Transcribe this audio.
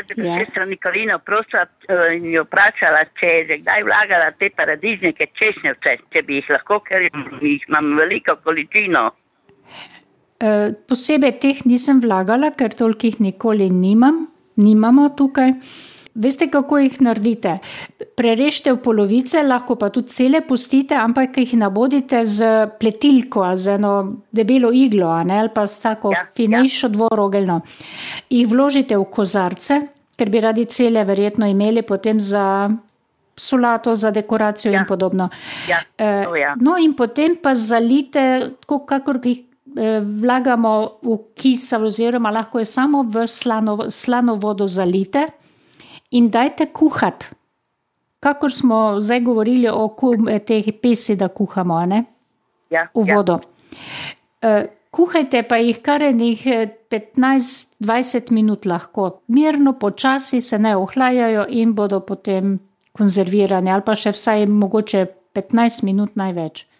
jaz bi sestra Nikolino prosila in jo vprašala, če je že kdaj vlagala te paradižnike češnjevce, če bi jih lahko, ker jih imam veliko količino. Posebej teh nisem vlagala, ker toliko jih nikoli nimamo tukaj. Veste, kako jih naredite? Prerežte v polovice, lahko pa tudi cele pustite, ampak jih nabodite z pletilko, z eno debelo iglo, ali pa s tako finejšo dvorogeljno. Jih vložite v kozarce, ker bi radi cele verjetno imeli potem za solato, za dekoracijo in podobno. No in potem pa zalite, tako kakor jih vlagamo v kisa, oziroma lahko je samo v slano vodo zalite in dajte kuhati. Kakor smo zdaj govorili o teh pesi, da kuhamo, ne? V vodo. Kuhajte pa jih kar enih 15-20 minut lahko. Mirno, počasi se ne ohlajajo in bodo potem konzervirani, ali pa še vsaj mogoče 15 minut največ.